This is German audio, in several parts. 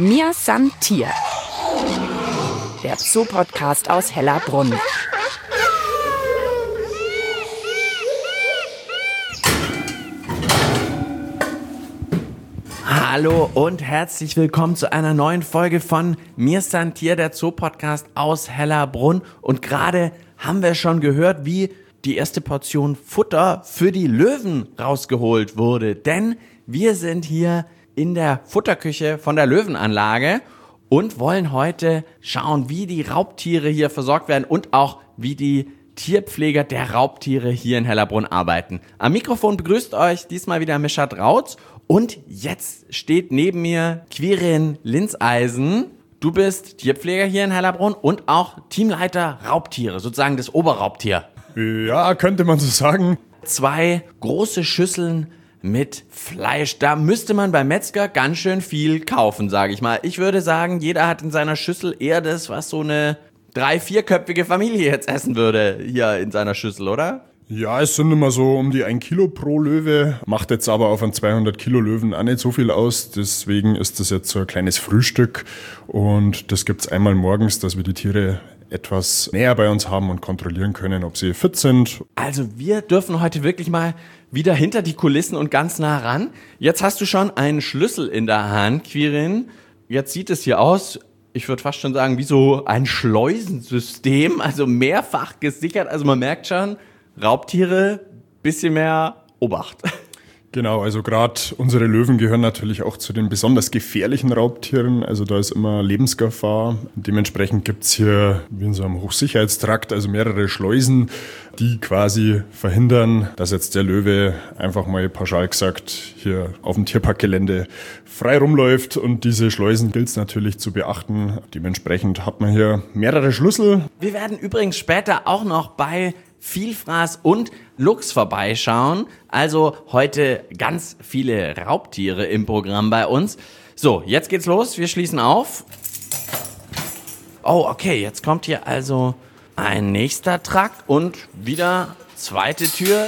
Mir san Tier, der Zoo-Podcast aus Hellerbrunn. Hallo und herzlich willkommen zu einer neuen Folge von Mir san Tier, der Zoo-Podcast aus Hellerbrunn. Und gerade haben wir schon gehört, wie die erste Portion Futter für die Löwen rausgeholt wurde. Denn wir sind hier in der Futterküche von der Löwenanlage und wollen heute schauen, wie die Raubtiere hier versorgt werden und auch wie die Tierpfleger der Raubtiere hier in Hellerbrunn arbeiten. Am Mikrofon begrüßt euch diesmal wieder Mischat Rautz und jetzt steht neben mir Quirin Linseisen. Du bist Tierpfleger hier in Hellerbrunn und auch Teamleiter Raubtiere, sozusagen das Oberraubtier. Ja, könnte man so sagen. 2 große Schüsseln mit Fleisch. Da müsste man beim Metzger ganz schön viel kaufen, sage ich mal. Ich würde sagen, jeder hat in seiner Schüssel eher das, was so eine 3-4-köpfige Familie jetzt essen würde, hier in seiner Schüssel, oder? Ja, es sind immer so um die 1 Kilo pro Löwe. Macht jetzt aber auf einen 200 Kilo Löwen auch nicht so viel aus. Deswegen ist das jetzt so ein kleines Frühstück. Und das gibt's einmal morgens, dass wir die Tiere etwas näher bei uns haben und kontrollieren können, ob sie fit sind. Also wir dürfen heute wirklich mal wieder hinter die Kulissen und ganz nah ran. Jetzt hast du schon einen Schlüssel in der Hand, Quirin. Jetzt sieht es hier aus, ich würde fast schon sagen, wie so ein Schleusensystem, also mehrfach gesichert. Also man merkt schon, Raubtiere, bisschen mehr Obacht. Genau, also gerade unsere Löwen gehören natürlich auch zu den besonders gefährlichen Raubtieren. Also da ist immer Lebensgefahr. Dementsprechend gibt's hier wie in so einem Hochsicherheitstrakt also mehrere Schleusen, die quasi verhindern, dass jetzt der Löwe einfach mal pauschal gesagt hier auf dem Tierparkgelände frei rumläuft. Und diese Schleusen gilt's natürlich zu beachten. Dementsprechend hat man hier mehrere Schlüssel. Wir werden übrigens später auch noch bei Vielfraß und Luchs vorbeischauen. Also heute ganz viele Raubtiere im Programm bei uns. So, jetzt geht's los. Wir schließen auf. Oh, okay, jetzt kommt hier also ein nächster Trakt und wieder zweite Tür.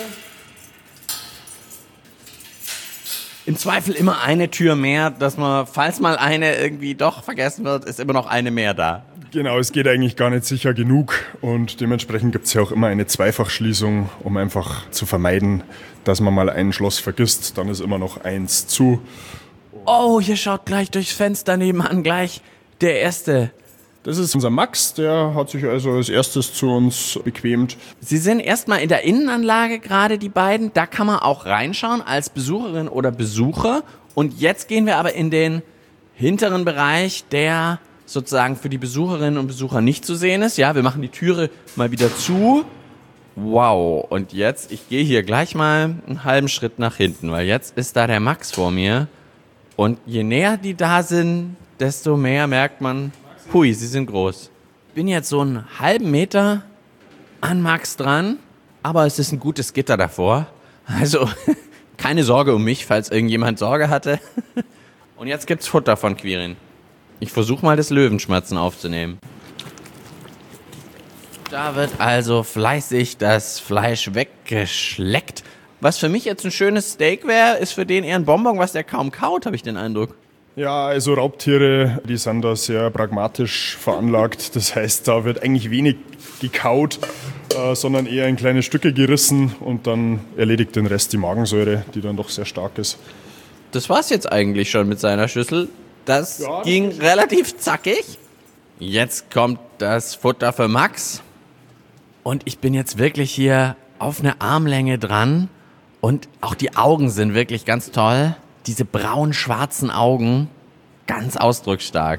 Im Zweifel immer eine Tür mehr, dass man, falls mal eine irgendwie doch vergessen wird, ist immer noch eine mehr da. Genau, es geht eigentlich gar nicht sicher genug und dementsprechend gibt es ja auch immer eine Zweifachschließung, um einfach zu vermeiden, dass man mal ein Schloss vergisst, dann ist immer noch eins zu. Oh, hier schaut gleich durchs Fenster nebenan gleich der Erste. Das ist unser Max, der hat sich also als erstes zu uns bequemt. Sie sind erstmal in der Innenanlage gerade, die beiden. Da kann man auch reinschauen als Besucherin oder Besucher. Und jetzt gehen wir aber in den hinteren Bereich, der sozusagen für die Besucherinnen und Besucher nicht zu sehen ist. Ja, wir machen die Türe mal wieder zu. Wow, und jetzt, ich gehe hier gleich mal einen halben Schritt nach hinten, weil jetzt ist da der Max vor mir. Und je näher die da sind, desto mehr merkt man, hui, sie sind groß. Ich bin jetzt so einen halben Meter an Max dran, aber es ist ein gutes Gitter davor. Also keine Sorge um mich, falls irgendjemand Sorge hatte. Und jetzt gibt's Futter von Quirin. Ich versuche mal das Löwenschmatzen aufzunehmen. Da wird also fleißig das Fleisch weggeschleckt. Was für mich jetzt ein schönes Steak wäre, ist für den eher ein Bonbon, was der kaum kaut, habe ich den Eindruck. Ja, also Raubtiere, die sind da sehr pragmatisch veranlagt. Das heißt, da wird eigentlich wenig gekaut, sondern eher in kleine Stücke gerissen und dann erledigt den Rest die Magensäure, die dann doch sehr stark ist. Das war's jetzt eigentlich schon mit seiner Schüssel. Das ging relativ zackig. Jetzt kommt das Futter für Max. Und ich bin jetzt wirklich hier auf eine Armlänge dran. Und auch die Augen sind wirklich ganz toll. Diese braun-schwarzen Augen, ganz ausdrucksstark.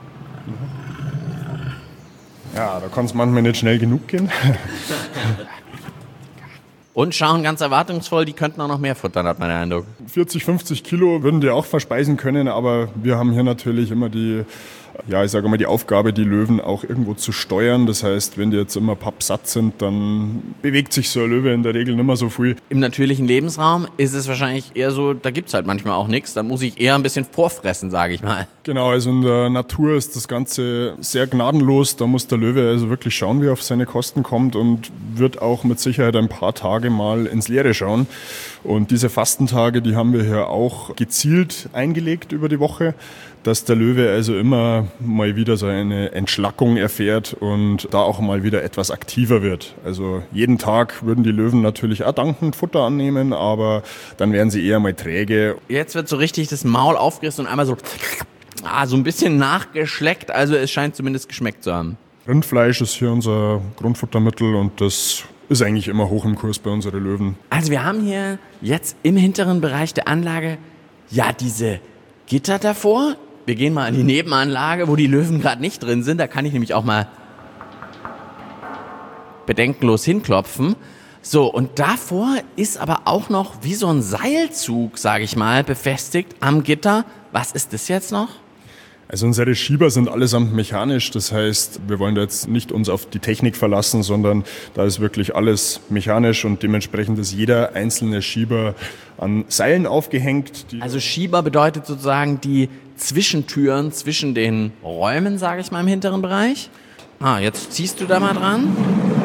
Ja, da kann es manchmal nicht schnell genug gehen. Und schauen ganz erwartungsvoll, die könnten auch noch mehr futtern, hat man den Eindruck. 40, 50 Kilo würden die auch verspeisen können, aber wir haben hier natürlich immer die Aufgabe, die Löwen auch irgendwo zu steuern. Das heißt, wenn die jetzt immer pappsatt sind, dann bewegt sich so ein Löwe in der Regel nicht mehr so viel. Im natürlichen Lebensraum ist es wahrscheinlich eher so, da gibt's halt manchmal auch nichts. Da muss ich eher ein bisschen vorfressen, sage ich mal. Genau, also in der Natur ist das Ganze sehr gnadenlos. Da muss der Löwe also wirklich schauen, wie er auf seine Kosten kommt und wird auch mit Sicherheit ein paar Tage mal ins Leere schauen. Und diese Fastentage, die haben wir hier auch gezielt eingelegt über die Woche, dass der Löwe also immer mal wieder so eine Entschlackung erfährt und da auch mal wieder etwas aktiver wird. Also jeden Tag würden die Löwen natürlich auch dankend Futter annehmen, aber dann wären sie eher mal träge. Jetzt wird so richtig das Maul aufgerissen und einmal so ein bisschen nachgeschleckt, also es scheint zumindest geschmeckt zu haben. Rindfleisch ist hier unser Grundfuttermittel und das ist eigentlich immer hoch im Kurs bei unseren Löwen. Also wir haben hier jetzt im hinteren Bereich der Anlage ja diese Gitter davor. Wir gehen mal in die Nebenanlage, wo die Löwen gerade nicht drin sind. Da kann ich nämlich auch mal bedenkenlos hinklopfen. So, und davor ist aber auch noch wie so ein Seilzug, sage ich mal, befestigt am Gitter. Was ist das jetzt noch? Also unsere Schieber sind allesamt mechanisch, das heißt, wir wollen da jetzt nicht uns auf die Technik verlassen, sondern da ist wirklich alles mechanisch und dementsprechend ist jeder einzelne Schieber an Seilen aufgehängt. Also Schieber bedeutet sozusagen die Zwischentüren zwischen den Räumen, sage ich mal, im hinteren Bereich. Jetzt ziehst du da mal dran.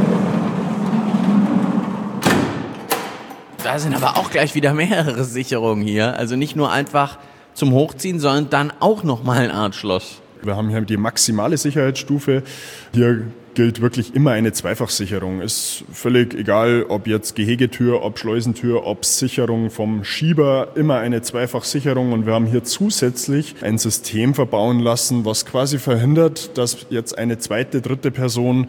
Da sind aber auch gleich wieder mehrere Sicherungen hier, also nicht nur einfach zum Hochziehen, sondern dann auch nochmal eine Art Schloss. Wir haben hier die maximale Sicherheitsstufe. Hier gilt wirklich immer eine Zweifachsicherung. Ist völlig egal, ob jetzt Gehegetür, ob Schleusentür, ob Sicherung vom Schieber, immer eine Zweifachsicherung. Und wir haben hier zusätzlich ein System verbauen lassen, was quasi verhindert, dass jetzt eine zweite, dritte Person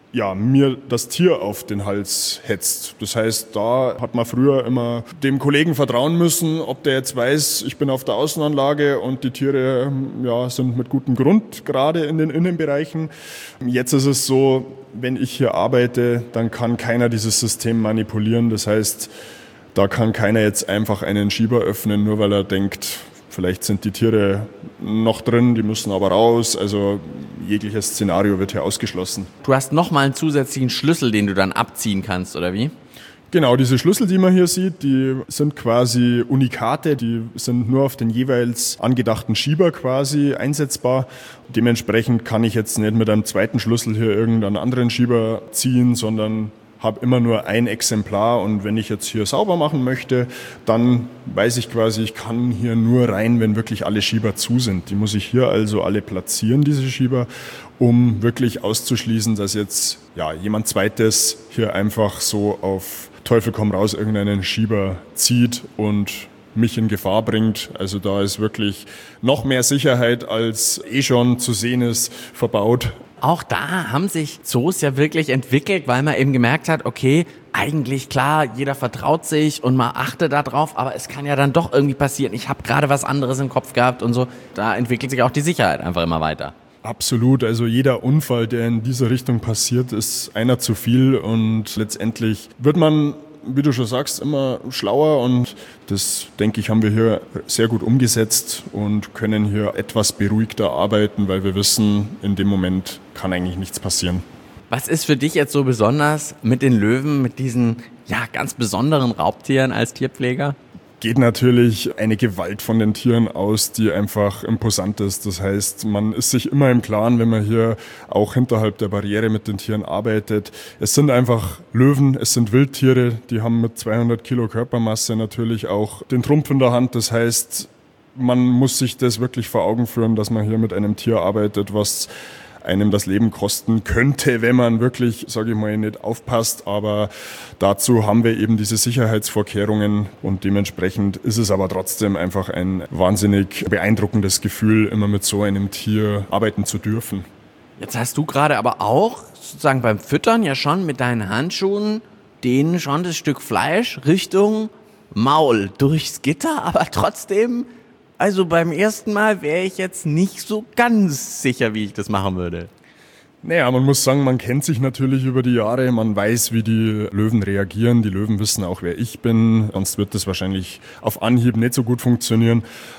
mir das Tier auf den Hals hetzt. Das heißt, da hat man früher immer dem Kollegen vertrauen müssen, ob der jetzt weiß, ich bin auf der Außenanlage und die Tiere sind mit gutem Grund gerade in den Innenbereichen. Jetzt ist es so, wenn ich hier arbeite, dann kann keiner dieses System manipulieren. Das heißt, da kann keiner jetzt einfach einen Schieber öffnen, nur weil er denkt, vielleicht sind die Tiere noch drin, die müssen aber raus. Also jegliches Szenario wird hier ausgeschlossen. Du hast nochmal einen zusätzlichen Schlüssel, den du dann abziehen kannst, oder wie? Genau, diese Schlüssel, die man hier sieht, die sind quasi Unikate, die sind nur auf den jeweils angedachten Schieber quasi einsetzbar. Dementsprechend kann ich jetzt nicht mit einem zweiten Schlüssel hier irgendeinen anderen Schieber ziehen, sondern habe immer nur ein Exemplar und wenn ich jetzt hier sauber machen möchte, dann weiß ich quasi, ich kann hier nur rein, wenn wirklich alle Schieber zu sind. Die muss ich hier also alle platzieren, diese Schieber, um wirklich auszuschließen, dass jetzt jemand Zweites hier einfach so auf Teufel komm raus irgendeinen Schieber zieht und mich in Gefahr bringt. Also da ist wirklich noch mehr Sicherheit, als schon zu sehen ist, verbaut. Auch da haben sich Zoos ja wirklich entwickelt, weil man eben gemerkt hat, okay, eigentlich klar, jeder vertraut sich und man achtet da drauf, aber es kann ja dann doch irgendwie passieren. Ich habe gerade was anderes im Kopf gehabt und so. Da entwickelt sich auch die Sicherheit einfach immer weiter. Absolut, also jeder Unfall, der in dieser Richtung passiert, ist einer zu viel und letztendlich wird man, wie du schon sagst, immer schlauer und das, denke ich, haben wir hier sehr gut umgesetzt und können hier etwas beruhigter arbeiten, weil wir wissen, in dem Moment kann eigentlich nichts passieren. Was ist für dich jetzt so besonders mit den Löwen, mit diesen ganz besonderen Raubtieren als Tierpfleger? Geht natürlich eine Gewalt von den Tieren aus, die einfach imposant ist. Das heißt, man ist sich immer im Klaren, wenn man hier auch hinterhalb der Barriere mit den Tieren arbeitet. Es sind einfach Löwen, es sind Wildtiere, die haben mit 200 Kilo Körpermasse natürlich auch den Trumpf in der Hand. Das heißt, man muss sich das wirklich vor Augen führen, dass man hier mit einem Tier arbeitet, was einem das Leben kosten könnte, wenn man wirklich, sage ich mal, nicht aufpasst. Aber dazu haben wir eben diese Sicherheitsvorkehrungen und dementsprechend ist es aber trotzdem einfach ein wahnsinnig beeindruckendes Gefühl, immer mit so einem Tier arbeiten zu dürfen. Jetzt hast du gerade aber auch sozusagen beim Füttern ja schon mit deinen Handschuhen denen schon das Stück Fleisch Richtung Maul durchs Gitter, aber trotzdem... Also beim ersten Mal wäre ich jetzt nicht so ganz sicher, wie ich das machen würde. Naja, man muss sagen, man kennt sich natürlich über die Jahre, man weiß, wie die Löwen reagieren, die Löwen wissen auch, wer ich bin, sonst wird das wahrscheinlich auf Anhieb nicht so gut funktionieren,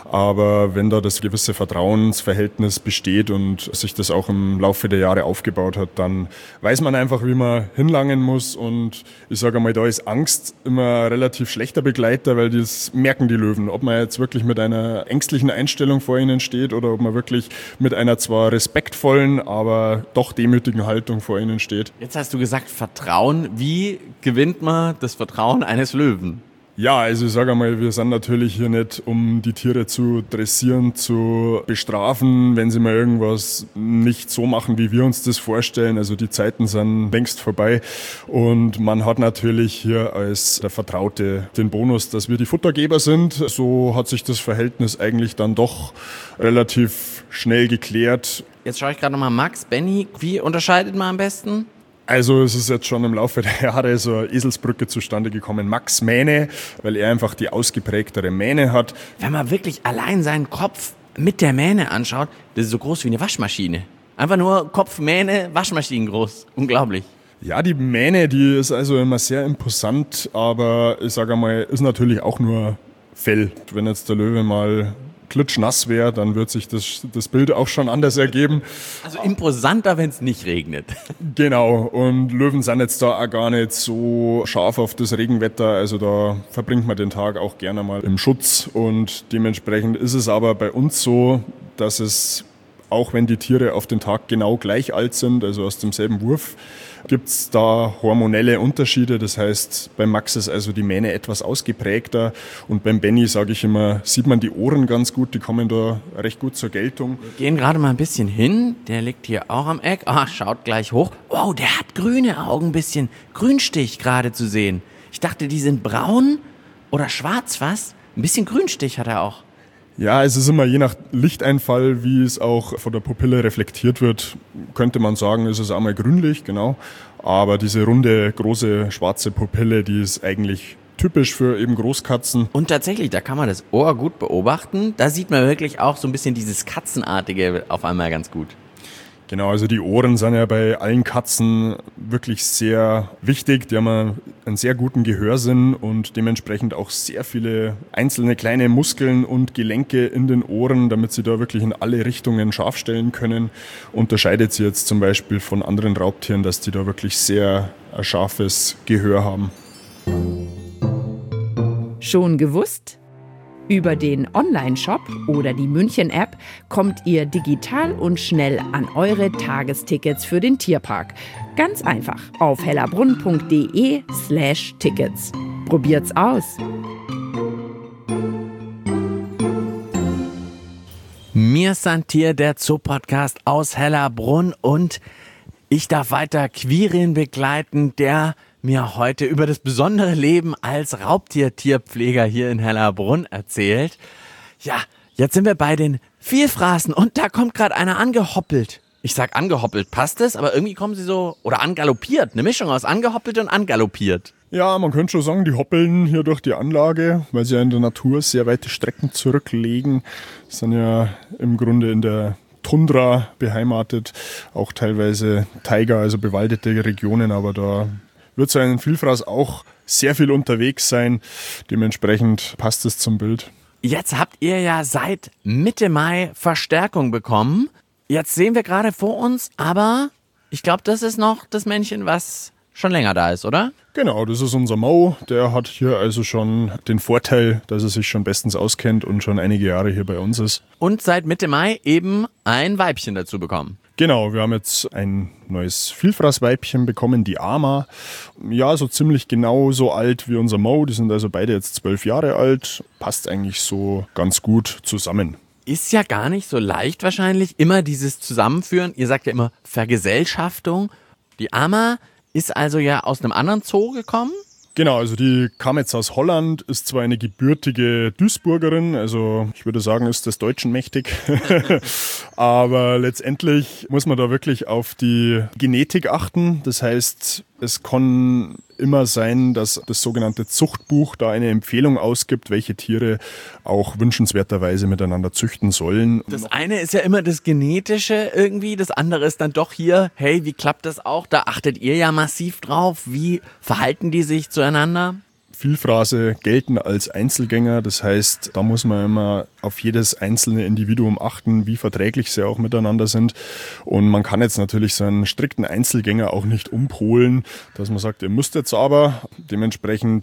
aber wenn da das gewisse Vertrauensverhältnis besteht und sich das auch im Laufe der Jahre aufgebaut hat, dann weiß man einfach, wie man hinlangen muss und ich sage mal, da ist Angst immer relativ schlechter Begleiter, weil das merken die Löwen, ob man jetzt wirklich mit einer ängstlichen Einstellung vor ihnen steht oder ob man wirklich mit einer zwar respektvollen, aber doch demütigen Haltung vor ihnen steht. Jetzt hast du gesagt Vertrauen. Wie gewinnt man das Vertrauen eines Löwen? Ja, also ich sage einmal, wir sind natürlich hier nicht, um die Tiere zu dressieren, zu bestrafen, wenn sie mal irgendwas nicht so machen, wie wir uns das vorstellen. Also die Zeiten sind längst vorbei und man hat natürlich hier als der Vertraute den Bonus, dass wir die Futtergeber sind. So hat sich das Verhältnis eigentlich dann doch relativ schnell geklärt. Jetzt schaue ich gerade nochmal Max, Benny, wie unterscheidet man am besten? Also es ist jetzt schon im Laufe der Jahre so eine Eselsbrücke zustande gekommen. Max Mähne, weil er einfach die ausgeprägtere Mähne hat. Wenn man wirklich allein seinen Kopf mit der Mähne anschaut, das ist so groß wie eine Waschmaschine. Einfach nur Kopf, Mähne, Waschmaschinen groß. Unglaublich. Ja, die Mähne, die ist also immer sehr imposant, aber ich sage einmal, ist natürlich auch nur Fell. Wenn jetzt der Löwe mal klitschnass wäre, dann wird sich das Bild auch schon anders ergeben. Also imposanter, wenn es nicht regnet. Genau, und Löwen sind jetzt da auch gar nicht so scharf auf das Regenwetter, also da verbringt man den Tag auch gerne mal im Schutz und dementsprechend ist es aber bei uns so, dass es, auch wenn die Tiere auf den Tag genau gleich alt sind, also aus demselben Wurf, gibt es da hormonelle Unterschiede. Das heißt, beim Max ist also die Mähne etwas ausgeprägter und beim Benny, sage ich immer, sieht man die Ohren ganz gut, die kommen da recht gut zur Geltung. Wir gehen gerade mal ein bisschen hin, der liegt hier auch am Eck. Schaut gleich hoch. Wow, der hat grüne Augen, ein bisschen Grünstich gerade zu sehen. Ich dachte, die sind braun oder schwarz fast. Ein bisschen Grünstich hat er auch. Ja, es ist immer je nach Lichteinfall, wie es auch von der Pupille reflektiert wird, könnte man sagen, ist es einmal grünlich, genau. Aber diese runde, große, schwarze Pupille, die ist eigentlich typisch für eben Großkatzen. Und tatsächlich, da kann man das Ohr gut beobachten. Da sieht man wirklich auch so ein bisschen dieses Katzenartige auf einmal ganz gut. Genau, also die Ohren sind ja bei allen Katzen wirklich sehr wichtig. Die haben einen sehr guten Gehörsinn und dementsprechend auch sehr viele einzelne kleine Muskeln und Gelenke in den Ohren, damit sie da wirklich in alle Richtungen scharf stellen können. Unterscheidet sie jetzt zum Beispiel von anderen Raubtieren, dass die da wirklich sehr ein scharfes Gehör haben. Schon gewusst? Über den Online-Shop oder die München-App kommt ihr digital und schnell an eure Tagestickets für den Tierpark. Ganz einfach auf hellerbrunn.de/Tickets. Probiert's aus! Mir sind hier der Zoo-Podcast aus Hellerbrunn und ich darf weiter Quirin begleiten, der mir heute über das besondere Leben als Raubtier-Tierpfleger hier in Hellerbrunn erzählt. Ja, jetzt sind wir bei den Vielfraßen und da kommt gerade einer angehoppelt. Ich sag angehoppelt, passt es? Aber irgendwie kommen sie so, oder angaloppiert, eine Mischung aus angehoppelt und angaloppiert. Ja, man könnte schon sagen, die hoppeln hier durch die Anlage, weil sie ja in der Natur sehr weite Strecken zurücklegen. Sind ja im Grunde in der Tundra beheimatet, auch teilweise Taiga, also bewaldete Regionen, aber da wird so ein Vielfraß auch sehr viel unterwegs sein. Dementsprechend passt es zum Bild. Jetzt habt ihr ja seit Mitte Mai Verstärkung bekommen. Jetzt sehen wir gerade vor uns, aber ich glaube, das ist noch das Männchen, was schon länger da ist, oder? Genau, das ist unser Mau. Der hat hier also schon den Vorteil, dass er sich schon bestens auskennt und schon einige Jahre hier bei uns ist. Und seit Mitte Mai eben ein Weibchen dazu bekommen. Genau, wir haben jetzt ein neues Vielfraßweibchen bekommen, die Ama. Ja, so ziemlich genau so alt wie unser Mau. Die sind also beide jetzt 12 Jahre alt. Passt eigentlich so ganz gut zusammen. Ist ja gar nicht so leicht wahrscheinlich, immer dieses Zusammenführen. Ihr sagt ja immer Vergesellschaftung. Die Ama ist also ja aus einem anderen Zoo gekommen. Genau, also die kam jetzt aus Holland, ist zwar eine gebürtige Duisburgerin, also ich würde sagen, ist des Deutschen mächtig, aber letztendlich muss man da wirklich auf die Genetik achten. Das heißt, es kann immer sein, dass das sogenannte Zuchtbuch da eine Empfehlung ausgibt, welche Tiere auch wünschenswerterweise miteinander züchten sollen. Das eine ist ja immer das Genetische irgendwie, das andere ist dann doch hier, hey, wie klappt das auch? Da achtet ihr ja massiv drauf. Wie verhalten die sich zueinander? Vielfraße gelten als Einzelgänger, das heißt, da muss man immer auf jedes einzelne Individuum achten, wie verträglich sie auch miteinander sind. Und man kann jetzt natürlich so einen strikten Einzelgänger auch nicht umpolen, dass man sagt, ihr müsst jetzt aber. Dementsprechend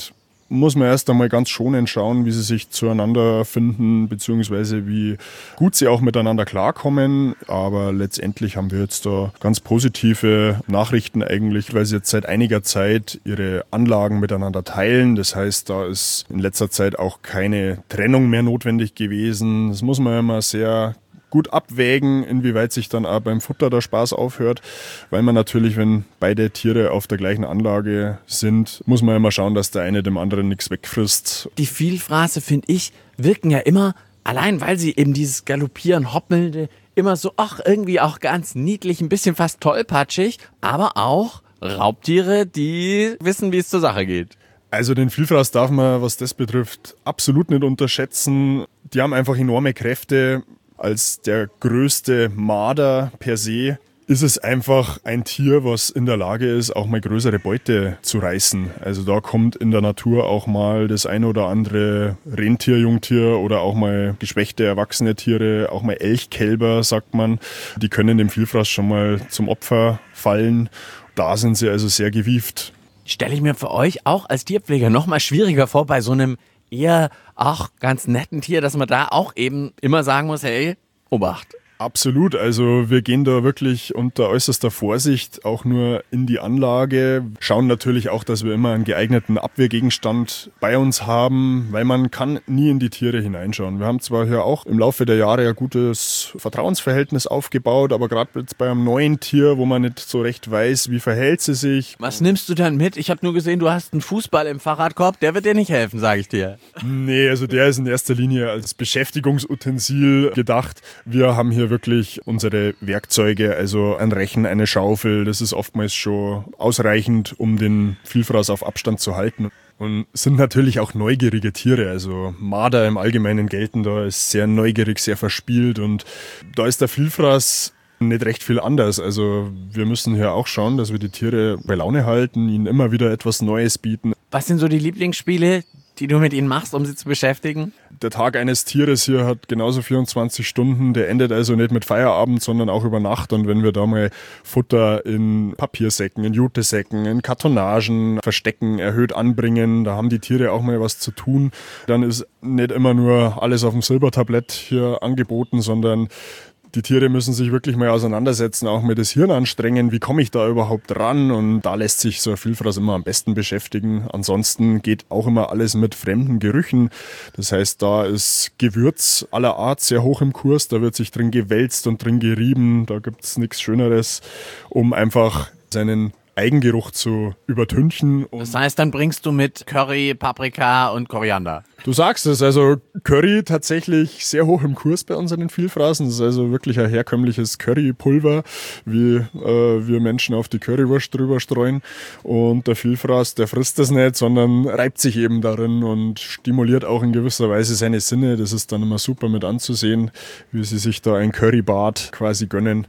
muss man erst einmal ganz schonend schauen, wie sie sich zueinander finden, beziehungsweise wie gut sie auch miteinander klarkommen. Aber letztendlich haben wir jetzt da ganz positive Nachrichten eigentlich, weil sie jetzt seit einiger Zeit ihre Anlagen miteinander teilen. Das heißt, da ist in letzter Zeit auch keine Trennung mehr notwendig gewesen. Das muss man ja immer sehr gut abwägen, inwieweit sich dann auch beim Futter der Spaß aufhört, weil man natürlich, wenn beide Tiere auf der gleichen Anlage sind, muss man immer schauen, dass der eine dem anderen nichts wegfrisst. Die Vielfraße, finde ich, wirken ja immer, allein weil sie eben dieses Galoppieren, Hoppelnde, immer so, irgendwie auch ganz niedlich, ein bisschen fast tollpatschig, aber auch Raubtiere, die wissen, wie es zur Sache geht. Also den Vielfraß darf man, was das betrifft, absolut nicht unterschätzen. Die haben einfach enorme Kräfte. Als der größte Marder per se ist es einfach ein Tier, was in der Lage ist, auch mal größere Beute zu reißen. Also da kommt in der Natur auch mal das ein oder andere Rentier-Jungtier oder auch mal geschwächte erwachsene Tiere, auch mal Elchkälber, sagt man. Die können dem Vielfraß schon mal zum Opfer fallen. Da sind sie also sehr gewieft. Stelle ich mir für euch auch als Tierpfleger noch mal schwieriger vor bei so einem eher auch ganz netten Tier, dass man da auch eben immer sagen muss, hey, Obacht. Absolut, also wir gehen da wirklich unter äußerster Vorsicht auch nur in die Anlage, schauen natürlich auch, dass wir immer einen geeigneten Abwehrgegenstand bei uns haben, weil man kann nie in die Tiere hineinschauen. Wir haben zwar hier auch im Laufe der Jahre ein gutes Vertrauensverhältnis aufgebaut, aber gerade jetzt bei einem neuen Tier, wo man nicht so recht weiß, wie verhält sie sich. Was nimmst du dann mit? Ich habe nur gesehen, du hast einen Fußball im Fahrradkorb, der wird dir nicht helfen, sage ich dir. Nee, also der ist in erster Linie als Beschäftigungsutensil gedacht. Wir haben hier wirklich unsere Werkzeuge, also ein Rechen, eine Schaufel, das ist oftmals schon ausreichend, um den Vielfraß auf Abstand zu halten. Und sind natürlich auch neugierige Tiere, also Marder im Allgemeinen gelten da als sehr neugierig, sehr verspielt und da ist der Vielfraß nicht recht viel anders. Also wir müssen hier auch schauen, dass wir die Tiere bei Laune halten, ihnen immer wieder etwas Neues bieten. Was sind so die Lieblingsspiele, die du mit ihnen machst, um sie zu beschäftigen? Der Tag eines Tieres hier hat genauso 24 Stunden. Der endet also nicht mit Feierabend, sondern auch über Nacht. Und wenn wir da mal Futter in Papiersäcken, in Jutesäcken, in Kartonagen verstecken, erhöht anbringen, da haben die Tiere auch mal was zu tun. Dann ist nicht immer nur alles auf dem Silbertablett hier angeboten, sondern die Tiere müssen sich wirklich mal auseinandersetzen, auch mit das Hirn anstrengen. Wie komme ich da überhaupt ran? Und da lässt sich so ein Vielfraß immer am besten beschäftigen. Ansonsten geht auch immer alles mit fremden Gerüchen. Das heißt, da ist Gewürz aller Art sehr hoch im Kurs. Da wird sich drin gewälzt und drin gerieben. Da gibt's nichts Schöneres, um einfach seinen Eigengeruch zu übertünchen. Das heißt, dann bringst du mit Curry, Paprika und Koriander. Du sagst es, also Curry tatsächlich sehr hoch im Kurs bei unseren Vielfraßen. Das ist also wirklich ein herkömmliches Currypulver, wie wir Menschen auf die Currywurst drüber streuen. Und der Vielfraß, der frisst das nicht, sondern reibt sich eben darin und stimuliert auch in gewisser Weise seine Sinne. Das ist dann immer super mit anzusehen, wie sie sich da ein Currybad quasi gönnen.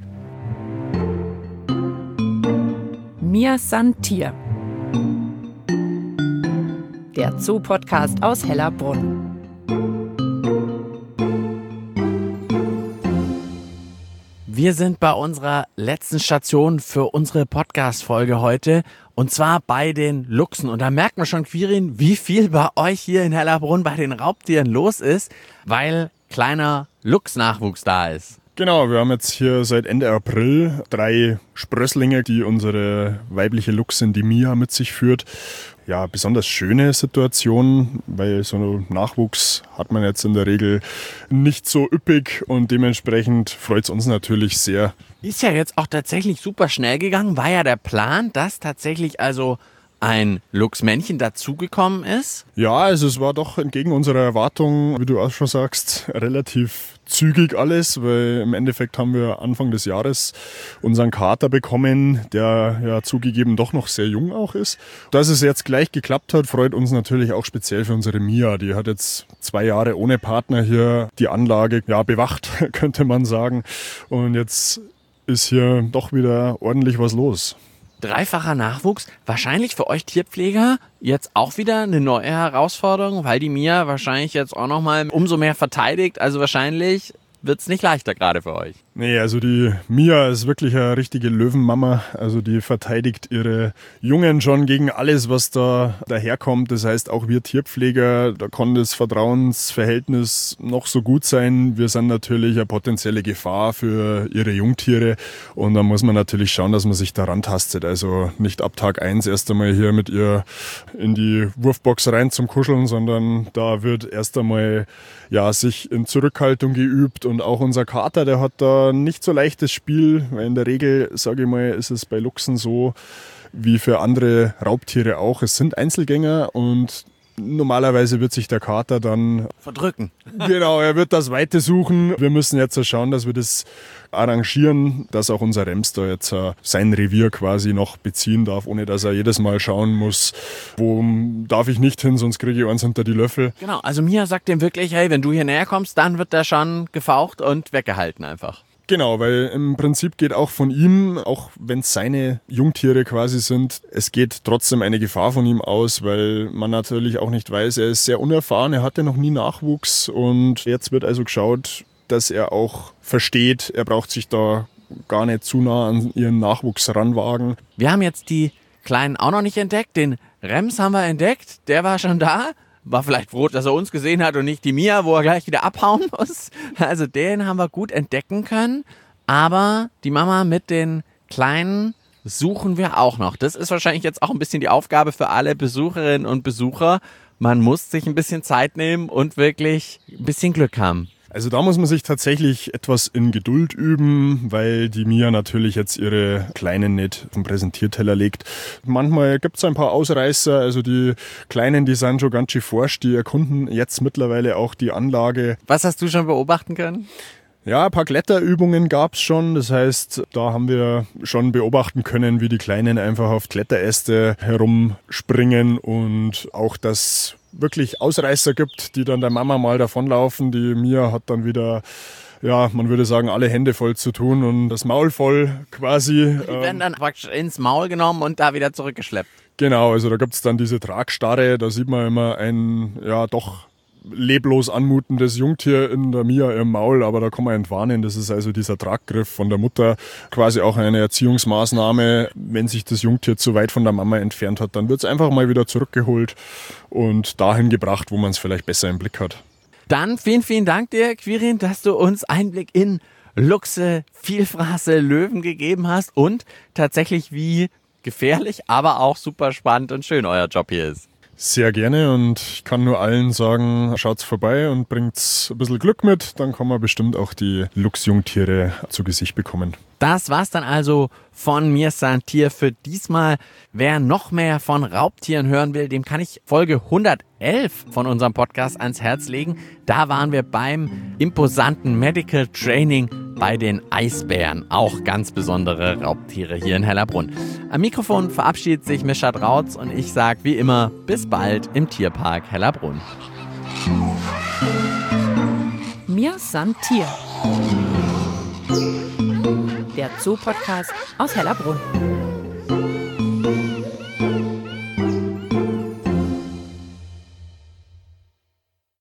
Mir san Tier. Der Zoo-Podcast aus Hellerbrunn. Wir sind bei unserer letzten Station für unsere Podcast-Folge heute und zwar bei den Luchsen. Und da merkt man schon, Quirin, wie viel bei euch hier in Hellerbrunn bei den Raubtieren los ist, weil kleiner Luchsnachwuchs da ist. Genau, wir haben jetzt hier seit Ende April 3 Sprösslinge, die unsere weibliche Luchsin, die Mia, mit sich führt. Ja, besonders schöne Situation, weil so einen Nachwuchs hat man jetzt in der Regel nicht so üppig und dementsprechend freut es uns natürlich sehr. Ist ja jetzt auch tatsächlich super schnell gegangen. War ja der Plan, dass tatsächlich also ein Luchsmännchen dazugekommen ist? Ja, also es war doch entgegen unserer Erwartungen, wie du auch schon sagst, relativ zügig alles, weil im Endeffekt haben wir Anfang des Jahres unseren Kater bekommen, der ja zugegeben doch noch sehr jung auch ist. Dass es jetzt gleich geklappt hat, freut uns natürlich auch speziell für unsere Mia. Die hat jetzt 2 Jahre ohne Partner hier die Anlage bewacht, könnte man sagen. Und jetzt ist hier doch wieder ordentlich was los. Dreifacher Nachwuchs, wahrscheinlich für euch Tierpfleger jetzt auch wieder eine neue Herausforderung, weil die Mia wahrscheinlich jetzt auch nochmal umso mehr verteidigt. Also wahrscheinlich wird es nicht leichter gerade für euch. Nee, also die Mia ist wirklich eine richtige Löwenmama. Also die verteidigt ihre Jungen schon gegen alles, was da daherkommt. Das heißt, auch wir Tierpfleger, da kann das Vertrauensverhältnis noch so gut sein. Wir sind natürlich eine potenzielle Gefahr für ihre Jungtiere. Und da muss man natürlich schauen, dass man sich daran tastet. Also nicht ab Tag 1 erst einmal hier mit ihr in die Wurfbox rein zum Kuscheln, sondern da wird erst einmal sich in Zurückhaltung geübt. Und auch unser Kater, der hat da nicht so leichtes Spiel, weil in der Regel, sage ich mal, ist es bei Luchsen so wie für andere Raubtiere auch. Es sind Einzelgänger und normalerweise wird sich der Kater dann verdrücken. Genau, er wird das Weite suchen. Wir müssen jetzt schauen, dass wir das arrangieren, dass auch unser Rems da jetzt sein Revier quasi noch beziehen darf, ohne dass er jedes Mal schauen muss, wo darf ich nicht hin, sonst kriege ich eins hinter die Löffel. Genau, also Mia sagt ihm wirklich, hey, wenn du hier näher kommst, dann wird der schon gefaucht und weggehalten einfach. Genau, weil im Prinzip geht auch von ihm, auch wenn es seine Jungtiere quasi sind, es geht trotzdem eine Gefahr von ihm aus, weil man natürlich auch nicht weiß, er ist sehr unerfahren, er hatte noch nie Nachwuchs und jetzt wird also geschaut, dass er auch versteht, er braucht sich da gar nicht zu nah an ihren Nachwuchs ranwagen. Wir haben jetzt die Kleinen auch noch nicht entdeckt, den Rems haben wir entdeckt, der war schon da. War vielleicht froh, dass er uns gesehen hat und nicht die Mia, wo er gleich wieder abhauen muss. Also den haben wir gut entdecken können. Aber die Mama mit den Kleinen suchen wir auch noch. Das ist wahrscheinlich jetzt auch ein bisschen die Aufgabe für alle Besucherinnen und Besucher. Man muss sich ein bisschen Zeit nehmen und wirklich ein bisschen Glück haben. Also da muss man sich tatsächlich etwas in Geduld üben, weil die Mia natürlich jetzt ihre Kleinen nicht auf den Präsentierteller legt. Manchmal gibt es ein paar Ausreißer, also die Kleinen, die sind schon ganz schön forsch, die erkunden jetzt mittlerweile auch die Anlage. Was hast du schon beobachten können? Ja, ein paar Kletterübungen gab's schon. Das heißt, da haben wir schon beobachten können, wie die Kleinen einfach auf Kletteräste herumspringen und auch das wirklich Ausreißer gibt, die dann der Mama mal davonlaufen. Die Mia hat dann wieder, man würde sagen, alle Hände voll zu tun und das Maul voll quasi. Die werden dann praktisch ins Maul genommen und da wieder zurückgeschleppt. Genau, also da gibt's dann diese Tragstarre, da sieht man immer ein, doch leblos anmutendes Jungtier in der Mia im Maul, aber da kann man entwarnen. Das ist also dieser Traggriff von der Mutter, quasi auch eine Erziehungsmaßnahme. Wenn sich das Jungtier zu weit von der Mama entfernt hat, dann wird es einfach mal wieder zurückgeholt und dahin gebracht, wo man es vielleicht besser im Blick hat. Dann vielen, vielen Dank dir, Quirin, dass du uns Einblick in Luchse, Vielfraße, Löwen gegeben hast und tatsächlich wie gefährlich, aber auch super spannend und schön euer Job hier ist. Sehr gerne und ich kann nur allen sagen, schaut's vorbei und bringt's ein bisschen Glück mit, dann kann man bestimmt auch die Luchsjungtiere zu Gesicht bekommen. Das war's dann also von Mir San Tier für diesmal. Wer noch mehr von Raubtieren hören will, dem kann ich Folge 111 von unserem Podcast ans Herz legen. Da waren wir beim imposanten Medical Training bei den Eisbären. Auch ganz besondere Raubtiere hier in Hellerbrunn. Am Mikrofon verabschiedet sich Mischa Drautz und ich sage wie immer bis bald im Tierpark Hellerbrunn. Mir San Tier. Der Zoo-Podcast aus Hellerbrunn.